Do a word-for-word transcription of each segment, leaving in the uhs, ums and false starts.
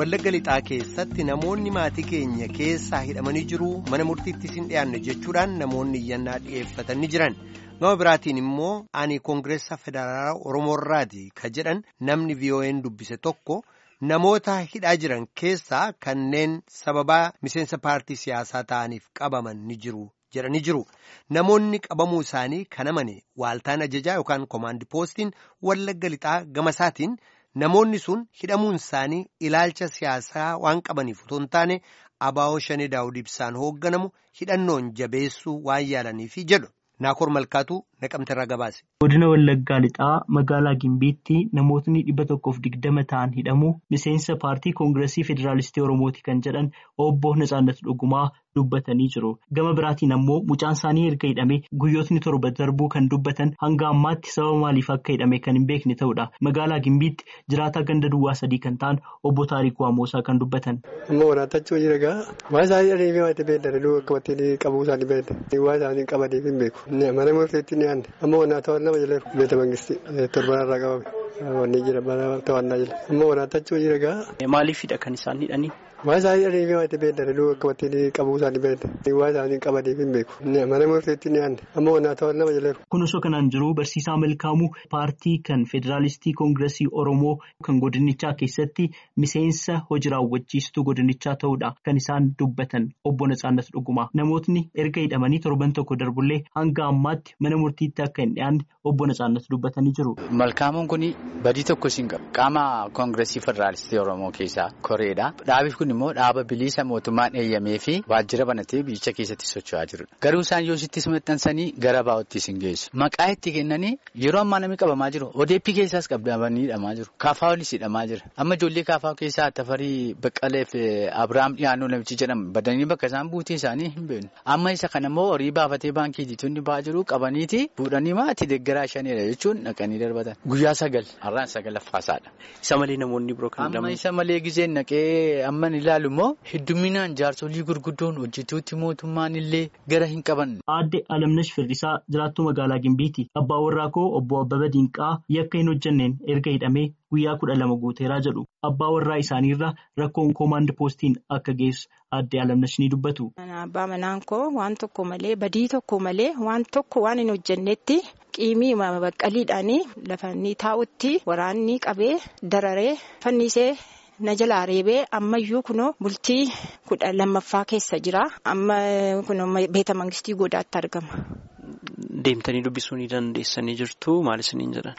Wallagga Lixaa keessatti namoonni maatii keenya keessaa hidhamanii jiru mana murtiittis hin dhiyaanne jechuudhaan namoonni iyyannaa dhiyeeffatanii jiran. Gama biraatiin immoo ani Koongireessaa Federaalaa Oromoorraati ka jedhan namni V O A'n dubbise tokko namoota hidhaa jiran keessaa kanneen sababaa miseensa paartii siyaasaa ta'aniif qabaman ni jiru jedhanii jiru. Namoonni qabamuu isaanii kan amane waaltaan ajajaa yookaan koomaandi poostiin Wallagga Lixaa gama isaatiin namoonni sun hidhamuun isaanii ilaalcha siyaasaa waan qabaniif otoo hin taane Abaawoo Shanee Daawud Ibsaan hoogganamu hidhannoon jabeessuu waan yaalaniifi jedhu. Naakoor Malkaatuu Naqamteerraa gabaase. Godina Wallaggaa Lixaa magaalaa Gimbiitti namootni dhibba tokkoof digdama ta'an hidhamu miseensa paartii Koongireesii Federaalistii Oromooti kan jedhan obbo Natsaannat Dhugumaa dubbatanii jiru. Gama biraatiin ammoo mucaan isaanii erga hidhame guyyootni torba darbuu kan dubbatan hanga ammaatti sababa maaliif akka hidhame kan hin beekne ta'udha. Magaalaa Gimbiitti jiraataa ganda duwwaa sadii kan ta'an obbo Taarikuu Amoosaa kan dubbatan. Amma waraatachuu jira gaa waan isaanii adeemee waan ta'eef beekna qabatanii qabuu isaanii beekna waan isaanii qabaniif hin beeku. Mana murteetti ni aanne amma wanaata waan nama jala beeta mangisti torbanarraa qabame wanni jira mana to'annaa jala amma waraatachuu jira gaa. Maaliifidha kan isaan hidhanii? Waan isaanii adeemee waan ta'eef beekna qabatanii qabuu isaanii beekna waan isaanii qabaniif hin beeku. Mana murteetti ni aanne amma wanaata waan nama jala. Kun osoo kanaan jiru barsiisaa Malkaamuu paartii kan Federaalistii Koongireesii Oromoo kan godinichaa keessatti miseensa hojii raawwachiistuu godinichaa ta'uudha kan isaan dubbatan obbo Natsaannat Dhugumaa. Namootni erga hidhamanii torban tokko darbullee hanga ammaatti mana murtiitti akka hin dhiyaanne obbo Natsaannat dubbatanii jiru. Malkaamuun kun badii tokko siin qabu. Qaama Koongireesii Federaalistii Oromoo keessaa koreedha. Dhaabi kun immoo dhaaba bilisa mootummaan eeyyamee fi waajjira banatee biyyicha keessatti socho'aa jirudha. Garuu isaan yoo sitti maxxansanii gara baa'ootti isin geessu. Maqaa itti kennanii yeroo ammaa namni qabamaa jiru. O D P keessaas qabamanii hidhamaa jiru. Kaafaawwanis hidhamaa jira. Amma ijoollee kaafaa keessaa Tafarii Baqqalee fi Abiraam Dhiyaannoo namichi jedhamu badanii bakka isaan buutee isaanii hin beeknu. Amma isa kana immoo horii baafatee baankii jiituun ba'aa jiru qabaniiti fuudhanii maatii deeggaraa shaneera jechuun naqanii darbatan. Guyyaa sagal har'aan sagalaffaasaadha. Isa malee namoonni biroo kan amma isa malee gizeen naqee amma ilaalu immoo hedduminaan jaarsolii gurguddoon hojjetuutti mootummaan illee gara hin qaban. Aadde Alamnash Firdisaa jiraattuu magaalaa Gimbiiti. Abbaa warraa koo obbo Abbaba Dinqaa yakka hin hojjenneen erga hidhamee guyyaa kudha lama guuteeraa jedhu. Abbaa warraa isaaniirra rakkoon koomaand poostiin akka geessu aadde Alamnash ni dubbatu. Abbaa manaan koo waan tokko malee badii tokko malee waan tokko waan hin hojjennetti qiimii baqqaliidhaanii lafa inni taa'utti waraanni qabee dararee fannisee. Na jalaa reebee ammayyuu kunoo bultii kudha lammaffaa keessa jira. Amma kunoo beeta mangistii godaatti argama. Deemtanii dubbisuu ni dandeessanii jirtu maal isiniin jedhan?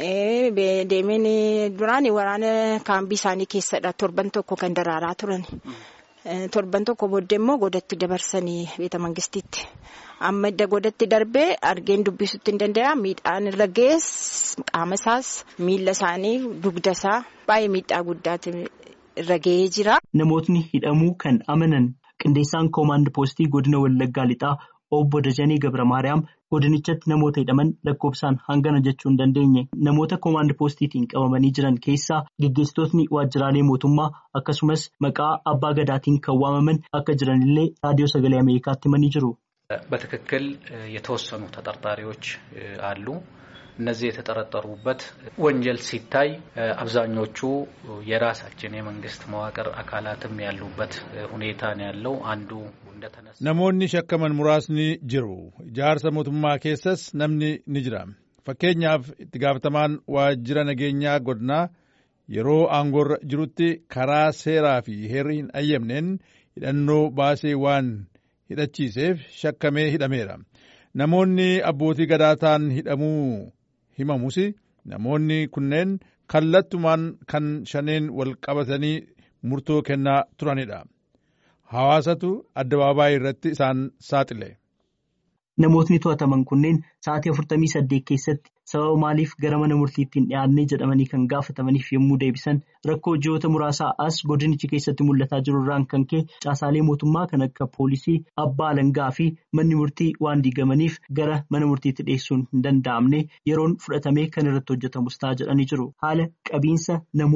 Deemeen duraan waraana kaambii isaanii keessadha torban tokko kan daraaraa turan. Torban tokko booddee immoo godatti dabarsanii beeta mangistiitti. Amma idda godatti darbee argeen dubbisuutti hin danda'a. Miidhaan irra gees qaama isaas miila isaanii dugda isaa baay'ee miidhaa guddaatu irra gahee jira. Namootni hidhamuu kan amanan qindeessaan koomaand poostii godina Wallaggaa Lixaa obbo Dajanee Gabra Maariyaam godinichatti namoota hidhaman lakkoofsaan hangana jechuu hin dandeenye. Namoota koomaand poostiitiin qabamanii jiran keessaa gaggeessitootni waajjiraalee mootummaa akkasumas maqaa abbaa gadaatiin kan waamaman akka jiranillee raadiyoo sagalee Ameerikaatti himanii jiru. በትክክል የተወሰኑ ተጠርጣሪዎች አሉ። እነዚህ የተጠረጠሩበት ወንጀል ሲታይ አብዛኞቹ የራሳችን የመንግስት መዋቅር አካላትም ያሉበት ሁኔታ ነው ያለው። አንዱ እንደተነሳ namoonni shakkaman muraasni jiru. Ijaarsa mootummaa keessas namni ni jira. Fakkeenyaaf itti gaafatamaan waajjira nageenyaa godinaa yeroo aangoorra jirutti karaa seeraa fi heerri hin ayyamneen hidhannoo baasee waan hidhachiiseef shakkamee hidhameera. Namoonni abbootii gadaataan hidhamuu himamus namoonni kunneen kallattumaan kan shaneen wal qabatanii murtoo kennaa turanidha. Hawaasatu addabaabaayii irratti isaan saaxile. Namootni to'ataman kunneen sa'aatii afurtamii saddeet keessatti sababa maaliif gara mana murtiitti hin dhiyaannee jedhamanii kan gaafatamaniif yommuu deebisan rakkoo ji'oota muraasaa as godinichi keessatti mul'ataa jiru irraan kan ka'e caasaalee mootummaa kan akka poolisii, abbaa alangaa fi manni murtii waan diigamaniif gara mana murtiitti dhiyeessuun hin danda'amne yeroon fudhatamee kan irratti hojjetamus ta'a jedhanii jiru. Haala qabiinsa namoota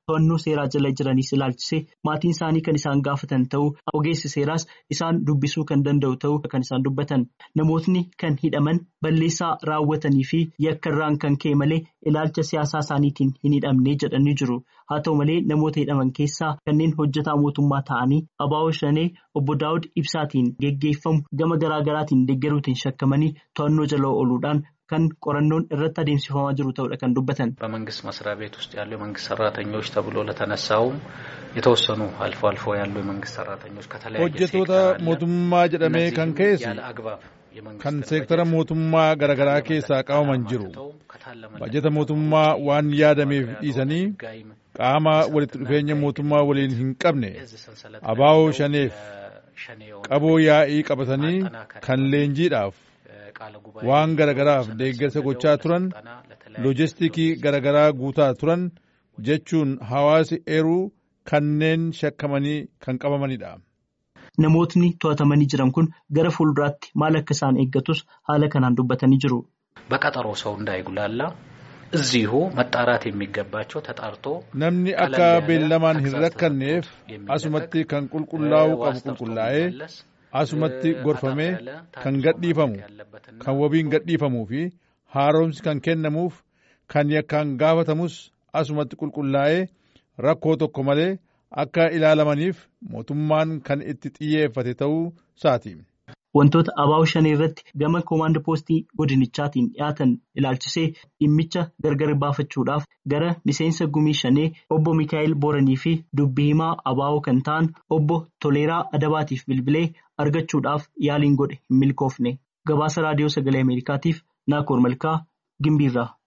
to'annoo seeraa jala jiranis ilaalchisee maatiin isaanii kan isaan gaafatan ta'uu ogeessi seeraas isaan dubbisuu kan danda'u ta'uu kan isaan dubbatan. Namootni kan hidhaman balleessaa raawwatanii fi yakkarraan kan ka'e malee ilaalcha siyaasaa isaaniitiin hin hidhamne jedhanii jiru. Haa ta'u malee namoota hidhaman keessaa kanneen hojjetaa mootummaa ta'anii Abaawoo Shanee obbo Daawud Ibsaatiin geggeeffamu gama garaa garaatiin deeggaruutiin shakkamanii to'annoo jala ooluudhaan kan qorannoon irratti adeemsifamaa jiru ta'uudha kan dubbatan. በመንግስት መስሪያ ቤት ውስጥ ያሉ የመንግስት ሰራተኞች ተብሎ ለተነሳው የተወሰኑ አልፎ አልፎ ያሉ የመንግስት ሰራተኞች ከተለያየ hojjetoota mootummaa jedhamee kan keessa kan seektara mootummaa garaagaraa keessaa qabaman jiru. Bajeta mootummaa waan yaadameef dhiisanii qaama walitti dhufeenya mootummaa waliin hin qabne Abaawoo Shaneef qaboo yaa'ii qabatanii kan leenjiidhaaf waan garagaraaf deeggarsa gochaa turan loojistiikii garagaraa guutaa turan jechuun hawaasi eeruu kanneen shakkamanii kan qabamanidha. Namootni to'atamanii jiran kun gara fuulduraatti maal akka isaan eeggatus haala kanaan dubbatanii jiru. በቀጠሮ ሰው እንዳይጉላላ እዚሁ መጣራት የሚገባቸው ተጣርቶ namni akka beellamaan hin rakkanneef asumatti kan qulqullaa'u qabu qulqullaa'ee asumatti gorfamee kan gadhiifamu kan wabiin gadhiifamuu fi haaromsi kan kennamuuf kan yakkaan gaafatamus asumatti qulqullaa'ee rakkoo tokko malee akka ilaalamaniif mootummaan kan itti xiyyeeffate ta'uu isaati. Wantoota Abaawoo Shanee irratti gama koomaand poostii godinichaatiin dhiyaatan ilaalchisee dhimmicha gargar baafachuudhaaf gara miseensa gumii Shanee obbo Mikaa'el Booranii fi dubbii himaa Abaawoo kan ta'an obbo Toleeraa Adabaatiif bilbilee argachuudhaaf yaaliin godhe hin milkoofne. Gabaasa raadiyoo sagalee Ameerikaatiif Naakoor Malkaa Gimbiirraa.